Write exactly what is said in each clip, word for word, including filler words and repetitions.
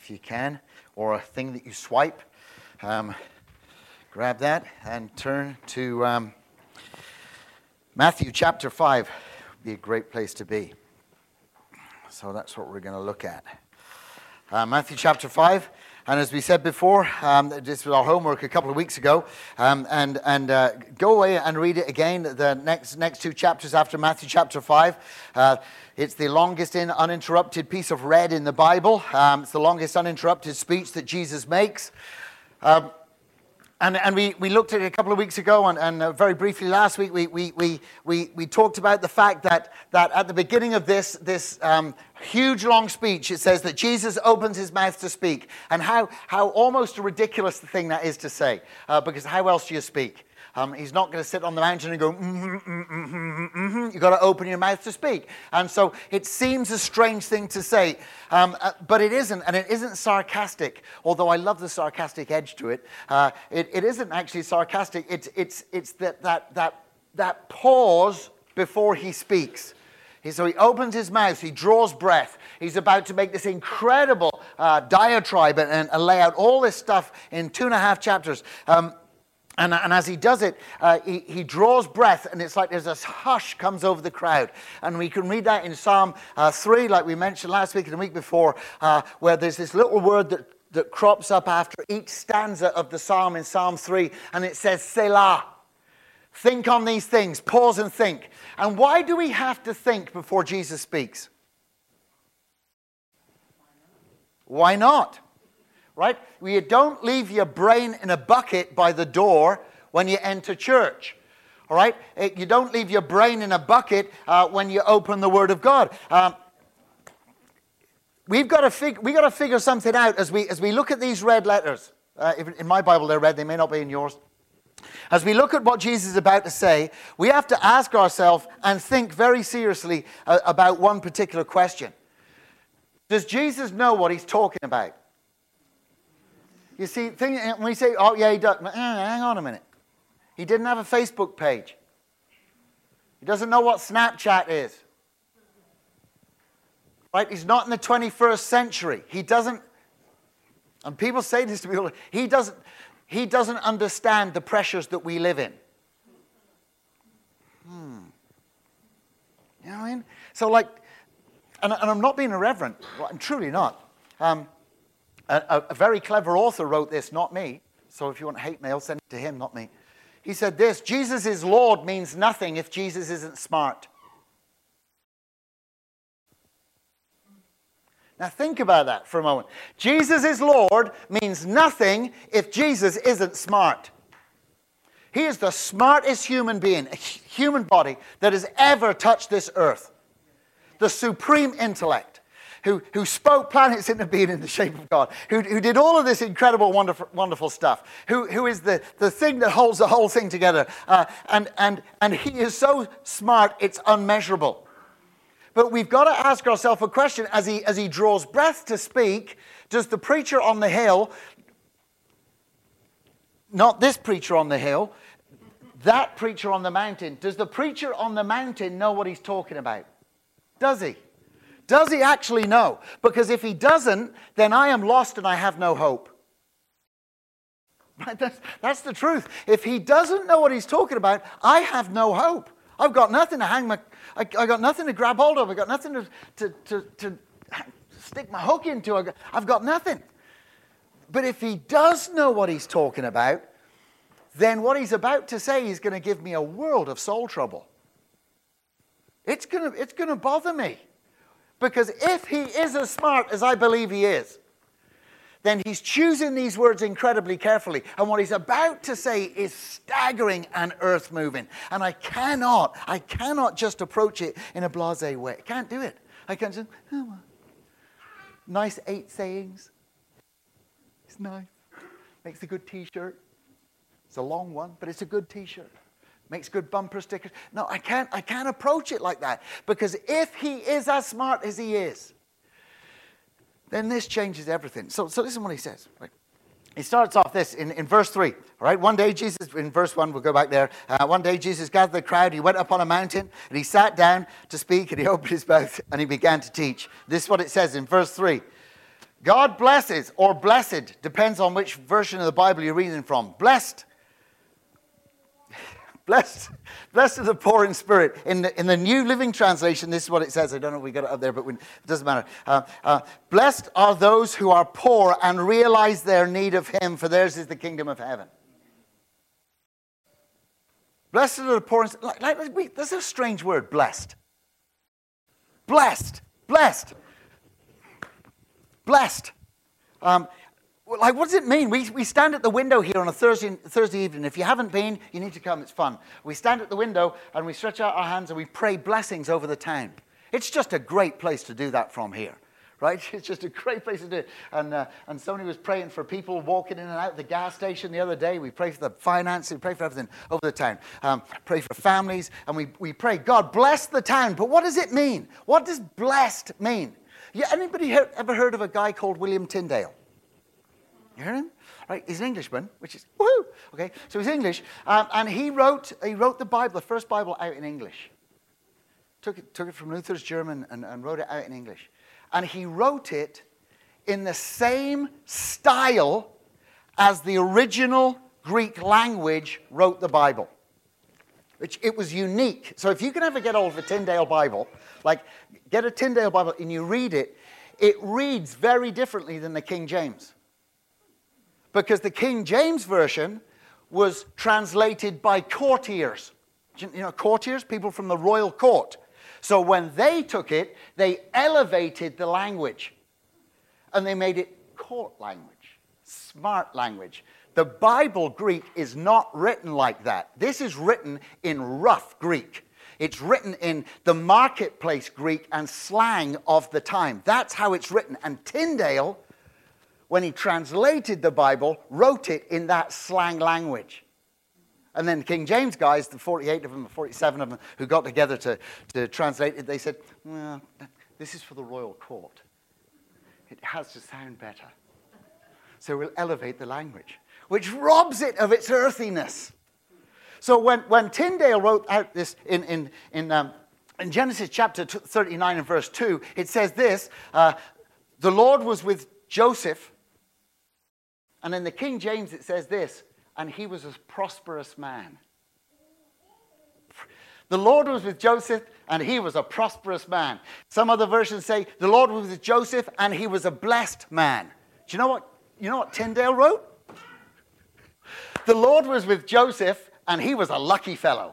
if you can, or a thing that you swipe. Um, grab that and turn to um, Matthew chapter five. Would be a great place to be. So that's what we're going to look at. Uh, Matthew chapter five. And as we said before, um, this was our homework a couple of weeks ago. Um, and and uh, go away and read it again, the next next two chapters after Matthew chapter five. Uh, it's the longest in uninterrupted piece of read in the Bible. Um, it's the longest uninterrupted speech that Jesus makes. Um, And and we, we looked at it a couple of weeks ago, and, and uh, very briefly last week, we we, we we we talked about the fact that that at the beginning of this this um, huge long speech, it says that Jesus opens his mouth to speak, and how how almost a ridiculous thing that is to say, uh, because how else do you speak? Um, he's not going to sit on the mountain and go, mm-hmm, mm-hmm, mm-hmm, mm-hmm. You've got to open your mouth to speak. And so it seems a strange thing to say, um, uh, but it isn't, and it isn't sarcastic, although I love the sarcastic edge to it. Uh, it, it isn't actually sarcastic. It's, it's, it's that, that, that, that pause before he speaks. He, so he opens his mouth, he draws breath. He's about to make this incredible uh, diatribe and, and lay out all this stuff in two and a half chapters. Um, And, and as he does it, uh, he, he draws breath, and it's like there's this hush comes over the crowd. And we can read that in Psalm uh, three, like we mentioned last week and the week before, uh, where there's this little word that, that crops up after each stanza of the psalm in Psalm three, and it says, Selah. Think on these things, pause and think. And why do we have to think before Jesus speaks? Why not? Right? You don't leave your brain in a bucket by the door when you enter church. All right? You don't leave your brain in a bucket uh, when you open the Word of God. Um, we've got to fig- we've got to figure something out as we as we look at these red letters. Uh, if in my Bible they're red, they may not be in yours. As we look at what Jesus is about to say, we have to ask ourselves and think very seriously uh, about one particular question. Does Jesus know what he's talking about? You see, thing, when we say, oh, yeah, he does. Hang on a minute. He didn't have a Facebook page. He doesn't know what Snapchat is. Right? He's not in the twenty-first century. He doesn't, and people say this to me, he doesn't, he doesn't understand the pressures that we live in. Hmm. You know what I mean? So like, and, and I'm not being irreverent. Well, I'm truly not. Um, A, a very clever author wrote this, not me. So if you want hate mail, send it to him, not me. He said this, Jesus is Lord means nothing if Jesus isn't smart. Now think about that for a moment. Jesus is Lord means nothing if Jesus isn't smart. He is the smartest human being, a human body that has ever touched this earth. The supreme intellect. Who, who spoke planets into being in the shape of God, who, who did all of this incredible, wonderful, wonderful stuff, who, who is the, the thing that holds the whole thing together. Uh, and, and, and he is so smart, it's unmeasurable. But we've got to ask ourselves a question. As he, as he draws breath to speak, does the preacher on the hill, not this preacher on the hill, that preacher on the mountain, does the preacher on the mountain know what he's talking about? Does he? Does he actually know? Because if he doesn't, then I am lost and I have no hope. Right? That's, that's the truth. If he doesn't know what he's talking about, I have no hope. I've got nothing to hang my, I, I got nothing to grab hold of. I've got nothing to, to, to, to stick my hook into. I've got, I've got nothing. But if he does know what he's talking about, then what he's about to say is going to give me a world of soul trouble. It's going to, it's going to bother me. Because if he is as smart as I believe he is, then he's choosing these words incredibly carefully. And what he's about to say is staggering and earth-moving. And I cannot, I cannot just approach it in a blasé way. I can't do it. I can't just, oh, well. Nice eight sayings. It's nice. Makes a good t-shirt. It's a long one, but it's a good t-shirt. Makes good bumper stickers. No, I can't, I can't approach it like that. Because if he is as smart as he is, then this changes everything. So, so listen what he says. Right? He starts off this in, in verse three. All right, one day Jesus, in verse one, we'll go back there. Uh, one day Jesus gathered the crowd. He went up on a mountain and he sat down to speak and he opened his mouth and he began to teach. This is what it says in verse three. God blesses, or blessed, depends on which version of the Bible you're reading from. Blessed. Blessed, blessed are the poor in spirit. In the, in the New Living Translation, this is what it says. I don't know if we got it up there, but we, it doesn't matter. Uh, uh, Blessed are those who are poor and realize their need of him, for theirs is the kingdom of heaven. Blessed are the poor in spirit. Like, like, we, that's a strange word, blessed. Blessed. Blessed. Blessed. Um, Like, what does it mean? We, we stand at the window here on a Thursday, Thursday evening. If you haven't been, you need to come. It's fun. We stand at the window and we stretch out our hands and we pray blessings over the town. It's just a great place to do that from here, right? It's just a great place to do it. And, uh, and somebody was praying for people walking in and out of the gas station the other day. We pray for the finance. We pray for everything over the town. Um, pray for families. And we, we pray, God, bless the town. But what does it mean? What does blessed mean? Yeah, anybody heard, ever heard of a guy called William Tyndale? You heard him? Right, he's an Englishman, which is woohoo. Okay, so he's English, um, and he wrote he wrote the Bible, the first Bible, out in English. Took it took it from Luther's German and, and wrote it out in English, and he wrote it in the same style as the original Greek language wrote the Bible. Which it was unique. So if you can ever get hold of a Tyndale Bible, like get a Tyndale Bible and you read it, it reads very differently than the King James. Because the King James Version was translated by courtiers. You know, courtiers, people from the royal court. So when they took it, they elevated the language. And they made it court language, smart language. The Bible Greek is not written like that. This is written in rough Greek. It's written in the marketplace Greek and slang of the time. That's how it's written. And Tyndale, when he translated the Bible, wrote it in that slang language. And then King James guys, the forty-eight of them, the forty-seven of them, who got together to, to translate it, they said, well, this is for the royal court. It has to sound better. So we'll elevate the language, which robs it of its earthiness. So when, when Tyndale wrote out this in, in, in, um, in Genesis chapter thirty-nine and verse two, it says this, uh, the Lord was with Joseph. And in the King James it says this, and he was a prosperous man. The Lord was with Joseph, and he was a prosperous man. Some other versions say, the Lord was with Joseph, and he was a blessed man. Do you know what, you know what Tyndale wrote? The Lord was with Joseph, and he was a lucky fellow.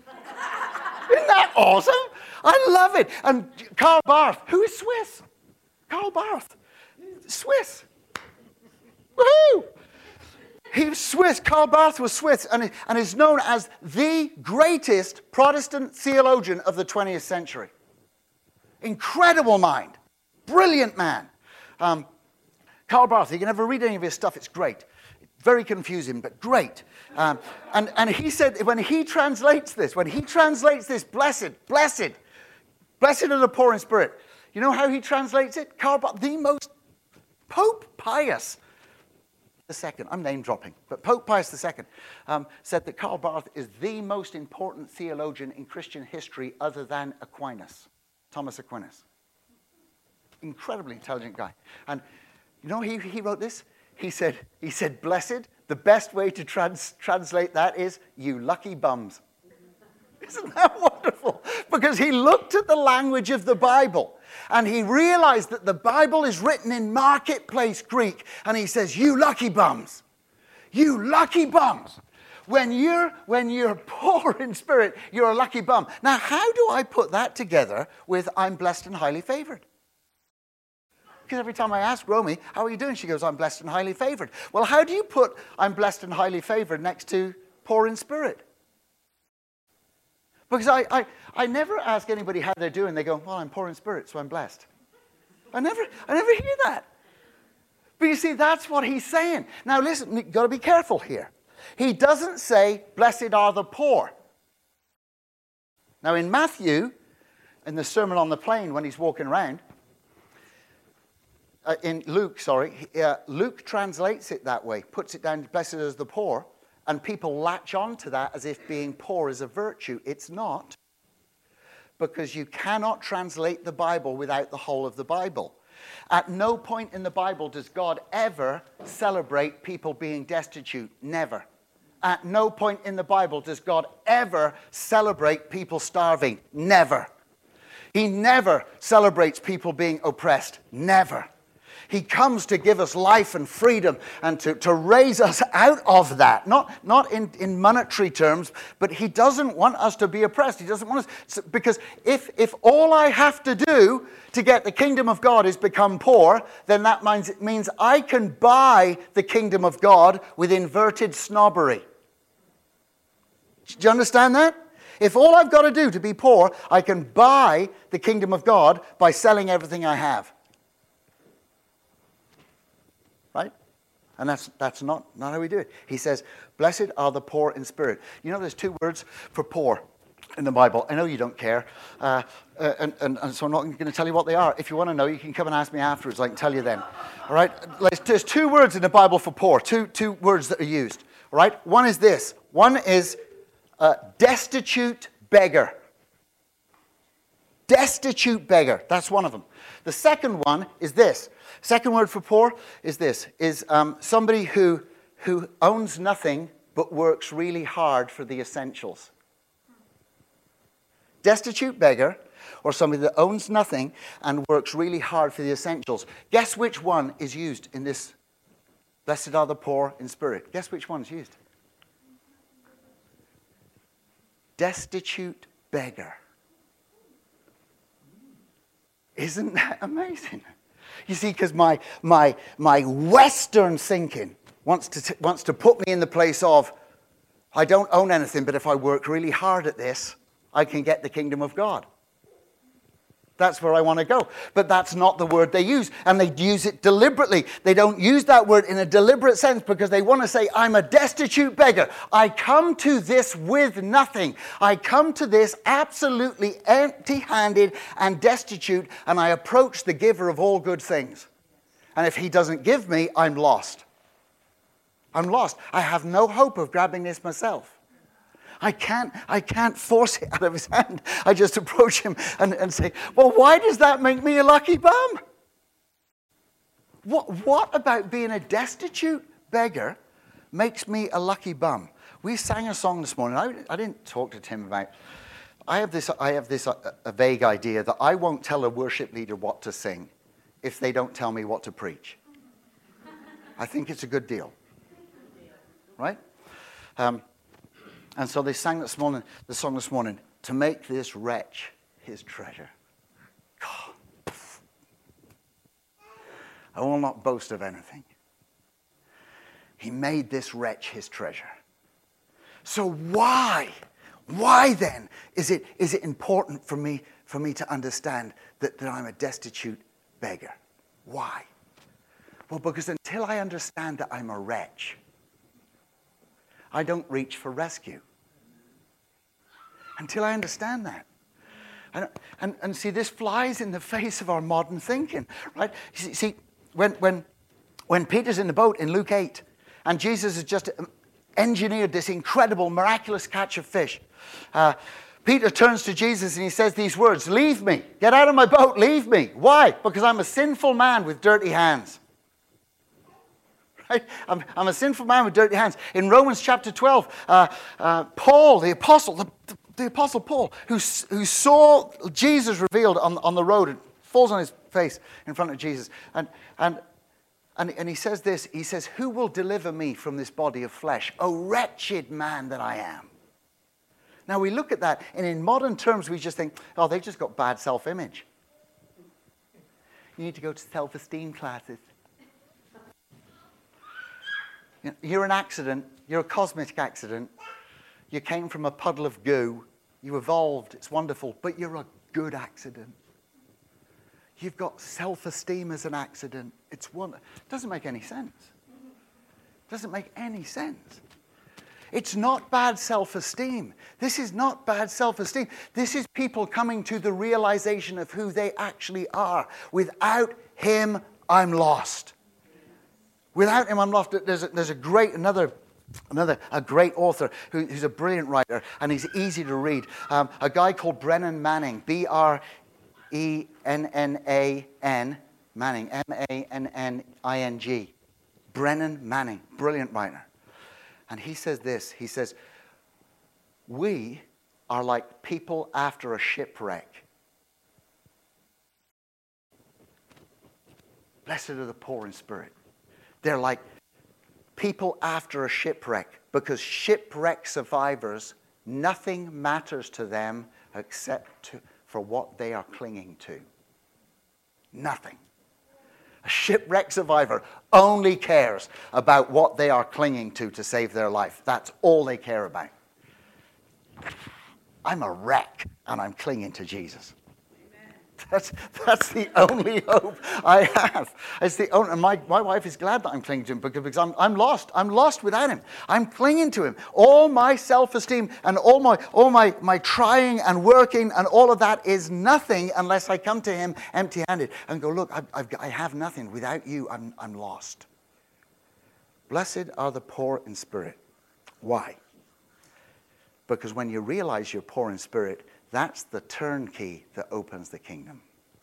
Isn't that awesome? I love it. And Karl Barth, who is Swiss? Karl Barth, Swiss. Woohoo! He was Swiss. Karl Barth was Swiss and, and is known as the greatest Protestant theologian of the twentieth century. Incredible mind. Brilliant man. Um, Karl Barth, you can never read any of his stuff. It's great. Very confusing, but great. Um, and, and he said, when he translates this, when he translates this, blessed, blessed, blessed are the poor in spirit. You know how he translates it? Karl Barth, the most, Pope Pius the Second, I'm name dropping, but Pope Pius the Second um, said that Karl Barth is the most important theologian in Christian history other than Aquinas, Thomas Aquinas. Incredibly intelligent guy. And you know he, he wrote this? He said, he said, blessed, the best way to trans- translate that is, you lucky bums. Isn't that wonderful? Because he looked at the language of the Bible and he realized that the Bible is written in marketplace Greek. And he says, you lucky bums. You lucky bums. When you're, when you're poor in spirit, you're a lucky bum. Now, how do I put that together with I'm blessed and highly favored? Because every time I ask Romy, how are you doing? She goes, I'm blessed and highly favored. Well, how do you put I'm blessed and highly favored next to poor in spirit? Because I, I, I never ask anybody how they're doing. They go, well, I'm poor in spirit, so I'm blessed. I never, I never hear that. But you see, that's what he's saying. Now listen, you've got to be careful here. He doesn't say, blessed are the poor. Now in Matthew, in the Sermon on the Plain, when he's walking around, uh, in Luke, sorry, uh, Luke translates it that way, puts it down, blessed are the poor. And people latch on to that as if being poor is a virtue. It's not. Because you cannot translate the Bible without the whole of the Bible. At no point in the Bible does God ever celebrate people being destitute. Never. At no point in the Bible does God ever celebrate people starving. Never. He never celebrates people being oppressed. Never. He comes to give us life and freedom and to, to raise us out of that. Not, not in, in monetary terms, but he doesn't want us to be oppressed. He doesn't want us, to, because if, if all I have to do to get the kingdom of God is become poor, then that means, it means I can buy the kingdom of God with inverted snobbery. Do you understand that? If all I've got to do to be poor, I can buy the kingdom of God by selling everything I have. Right? And that's that's not, not how we do it. He says, blessed are the poor in spirit. You know, there's two words for poor in the Bible. I know you don't care. Uh, uh, and, and, and so I'm not going to tell you what they are. If you want to know, you can come and ask me afterwards. I can tell you then. All right? There's two words in the Bible for poor. Two, two words that are used. All right? One is this. One is uh, destitute beggar. Destitute beggar. That's one of them. The second one is this. Second word for poor is this, is um, somebody who, who owns nothing but works really hard for the essentials. Destitute beggar, or somebody that owns nothing and works really hard for the essentials. Guess which one is used in this, blessed are the poor in spirit. Guess which one is used? Destitute beggar. Isn't that amazing? You see, because my, my, my Western thinking wants to, t- wants to put me in the place of, I don't own anything, but if I work really hard at this, I can get the kingdom of God. That's where I want to go. But that's not the word they use. And they use it deliberately. They don't use that word in a deliberate sense because they want to say, I'm a destitute beggar. I come to this with nothing. I come to this absolutely empty-handed and destitute, and I approach the giver of all good things. And if he doesn't give me, I'm lost. I'm lost. I have no hope of grabbing this myself. I can't, I can't force it out of his hand. I just approach him and, and say, well, why does that make me a lucky bum? What, what about being a destitute beggar makes me a lucky bum? We sang a song this morning. I, I didn't talk to Tim about, I have this, I have this a, a vague idea that I won't tell a worship leader what to sing if they don't tell me what to preach. I think it's a good deal. Right? Um, And so they sang this morning, the song this morning, to make this wretch his treasure. God. I will not boast of anything. He made this wretch his treasure. So why, why then is it, is it important for me, for me to understand that, that I'm a destitute beggar? Why? Well, because until I understand that I'm a wretch, I don't reach for rescue. Until I understand that. And, and, and see, this flies in the face of our modern thinking, right? See, see when, when, when Peter's in the boat in Luke eight, and Jesus has just engineered this incredible, miraculous catch of fish, uh, Peter turns to Jesus and he says these words, leave me, get out of my boat, leave me. Why? Because I'm a sinful man with dirty hands. Right? I'm, I'm a sinful man with dirty hands. In Romans chapter twelve, uh, uh, Paul, the apostle, the, the, the apostle Paul, who, who saw Jesus revealed on, on the road, and falls on his face in front of Jesus. And, and, and, and he says this, he says, who will deliver me from this body of flesh? O wretched man that I am. Now we look at that, and in modern terms we just think, oh, they've just got bad self-image. You need to go to self-esteem classes. You're an accident. You're a cosmic accident. You came from a puddle of goo. You evolved. It's wonderful. But you're a good accident. You've got self-esteem as an accident. It's one. It doesn't make any sense. It doesn't make any sense. It's not bad self-esteem. This is not bad self-esteem. This is people coming to the realization of who they actually are. Without him, I'm lost. Without him, I'm lost. There's a, there's a great, another, another, a great author who, who's a brilliant writer, and he's easy to read. Um, a guy called Brennan Manning, B R E N N A N Manning, M A N N I N G. Brennan Manning, brilliant writer. And he says this, he says, we are like people after a shipwreck. Blessed are the poor in spirit. They're like people after a shipwreck, because shipwreck survivors, nothing matters to them except to, for what they are clinging to. Nothing. A shipwreck survivor only cares about what they are clinging to to save their life. That's all they care about. I'm a wreck, and I'm clinging to Jesus. That's, that's the only hope I have. It's the only, and my, my wife is glad that I'm clinging to him because, because I'm, I'm lost. I'm lost without him. I'm clinging to him. All my self-esteem and all my all my, my trying and working and all of that is nothing unless I come to him empty-handed and go, look, I've, I've, I have nothing. Without you, I'm, I'm lost. Blessed are the poor in spirit. Why? Because when you realize you're poor in spirit, that's the turnkey that opens the kingdom.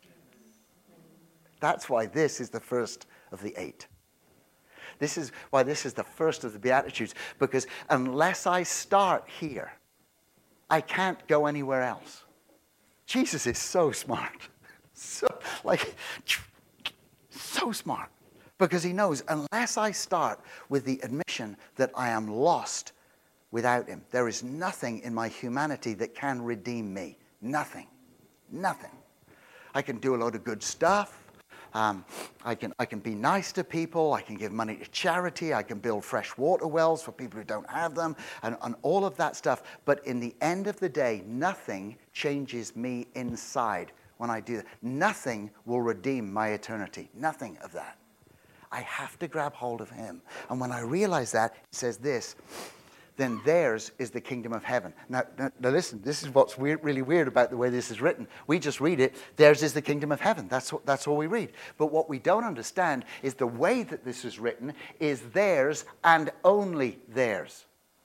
That's why this is the first of the eight. This is why this is the first of the Beatitudes. Because unless I start here, I can't go anywhere else. Jesus is so smart. So, like, so smart. Because he knows unless I start with the admission that I am lost without him, there is nothing in my humanity that can redeem me. Nothing. Nothing. I can do a lot of good stuff. Um, I can I can be nice to people. I can give money to charity. I can build fresh water wells for people who don't have them, and, and all of that stuff. But in the end of the day, nothing changes me inside when I do that. Nothing will redeem my eternity. Nothing of that. I have to grab hold of him. And when I realize that, it says this, then theirs is the kingdom of heaven. Now, now, now listen, this is what's weird, really weird about the way this is written. We just read it, theirs is the kingdom of heaven. That's, what, that's all we read. But what we don't understand is the way that this is written is theirs and only theirs.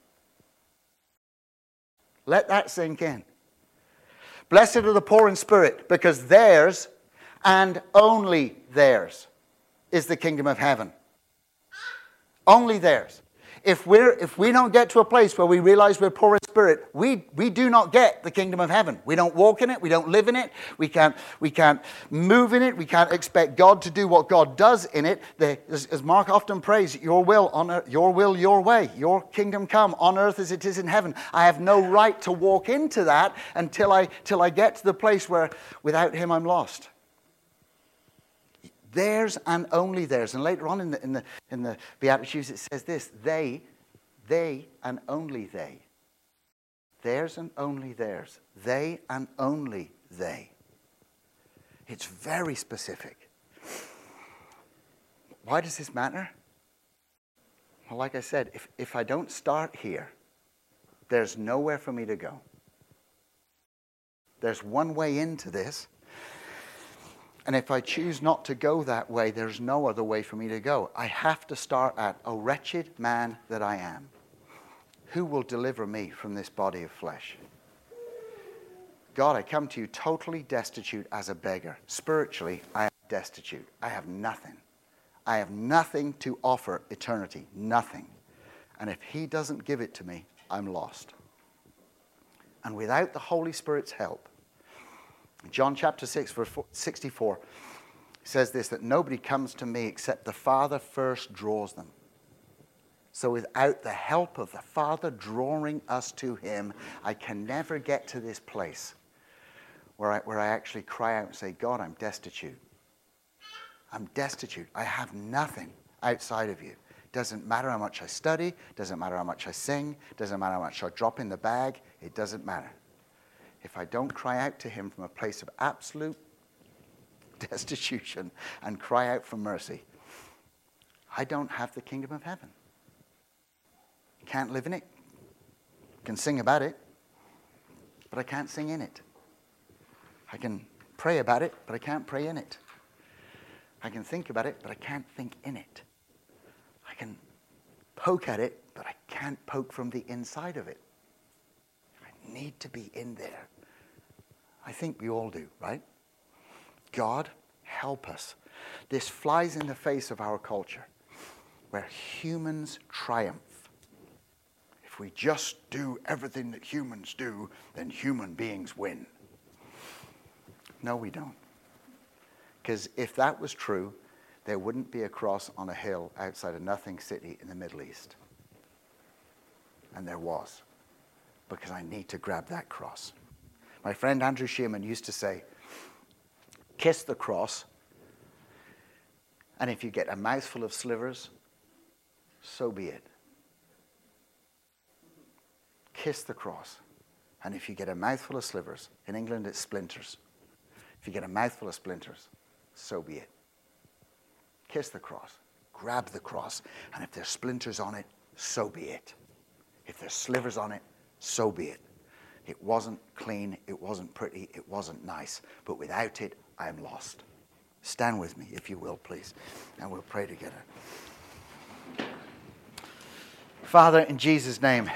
Let that sink in. Blessed are the poor in spirit, because theirs and only theirs is the kingdom of heaven. Only theirs. If we're if we don't get to a place where we realize we're poor in spirit, we we do not get the kingdom of heaven. We don't walk in it. We don't live in it. We can't we can't move in it. We can't expect God to do what God does in it. The, as, as Mark often prays, your will on earth, your will, your way, your kingdom come on earth as it is in heaven. I have no right to walk into that until I till I get to the place where without him I'm lost. Theirs and only theirs. And later on in the in the in the Beatitudes it says this, they, they and only they. Theirs and only theirs. They and only they. It's very specific. Why does this matter? Well, like I said, if, if I don't start here, there's nowhere for me to go. There's one way into this. And if I choose not to go that way, there's no other way for me to go. I have to start at, O wretched man that I am, who will deliver me from this body of flesh? God, I come to you totally destitute as a beggar. Spiritually, I am destitute. I have nothing. I have nothing to offer eternity. Nothing. And if he doesn't give it to me, I'm lost. And without the Holy Spirit's help, John chapter six, verse sixty-four says this, that nobody comes to me except the Father first draws them. So without the help of the Father drawing us to him, I can never get to this place where I, where I actually cry out and say, God, I'm destitute. I'm destitute. I have nothing outside of you. Doesn't matter how much I study. Doesn't matter how much I sing. Doesn't matter how much I drop in the bag. It doesn't matter. If I don't cry out to him from a place of absolute destitution and cry out for mercy, I don't have the kingdom of heaven. Can't live in it. Can sing about it, but I can't sing in it. I can pray about it, but I can't pray in it. I can think about it, but I can't think in it. I can poke at it, but I can't poke from the inside of it. I need to be in there. I think we all do, right? God, help us This flies in the face of our culture, where humans triumph. If we just do everything that humans do, then human beings win. No, we don't. Because if that was true, there wouldn't be a cross on a hill outside a nothing city in the Middle East. And there was, because I need to grab that cross. My friend Andrew Shearman used to say, kiss the cross, and if you get a mouthful of slivers, so be it. Kiss the cross, and if you get a mouthful of slivers, in England it's splinters. If you get a mouthful of splinters, so be it. Kiss the cross, grab the cross, and if there's splinters on it, so be it. If there's slivers on it, so be it. It wasn't clean, it wasn't pretty, it wasn't nice, but without it, I am lost. Stand with me, if you will, please, and we'll pray together. Father, in Jesus' name,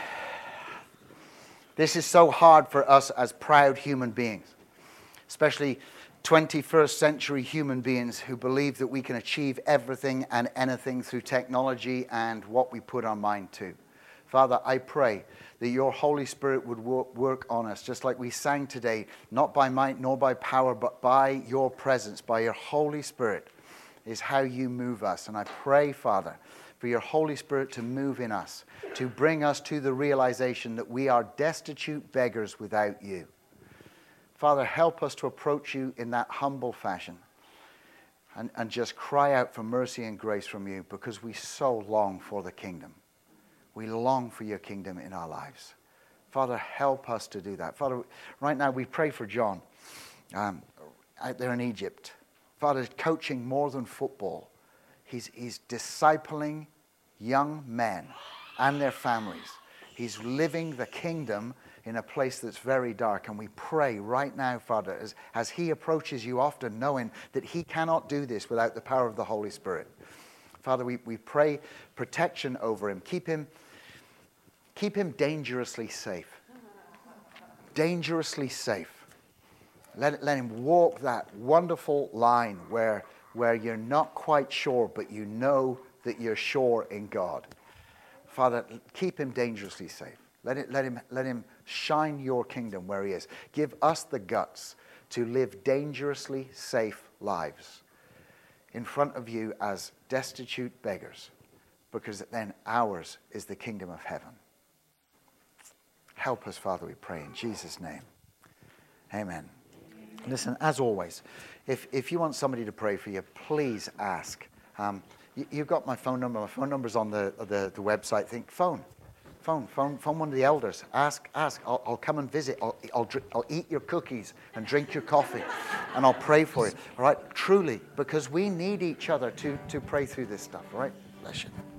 this is so hard for us as proud human beings, especially twenty-first century human beings who believe that we can achieve everything and anything through technology and what we put our mind to. Father, I pray that your Holy Spirit would work on us, just like we sang today, not by might nor by power, but by your presence, by your Holy Spirit is how you move us. And I pray, Father, for your Holy Spirit to move in us, to bring us to the realization that we are destitute beggars without you. Father, help us to approach you in that humble fashion and, and just cry out for mercy and grace from you, because we so long for the kingdom. We long for your kingdom in our lives. Father, help us to do that. Father, right now we pray for John um, out there in Egypt. Father, coaching more than football. He's, he's discipling young men and their families. He's living the kingdom in a place that's very dark. And we pray right now, Father, as, as he approaches you often, knowing that he cannot do this without the power of the Holy Spirit. Father, we, we pray protection over him. Keep him, keep him dangerously safe. Dangerously safe. Let, let him walk that wonderful line where, where you're not quite sure, but you know that you're sure in God. Father, keep him dangerously safe. Let, it, let, him, let him shine your kingdom where he is. Give us the guts to live dangerously safe lives in front of you as destitute beggars, because then ours is the kingdom of heaven. Help us, Father, we pray in Jesus' name. Amen. Listen, as always, if, if you want somebody to pray for you, please ask. Um, you, you've got my phone number. My phone number's on the, the, the website. Think, phone. Phone, phone, phone one of the elders. Ask, ask. I'll, I'll come and visit. I'll, I'll, drink, I'll eat your cookies and drink your coffee, and I'll pray for you. All right, truly, because we need each other to, to pray through this stuff. All right, bless you.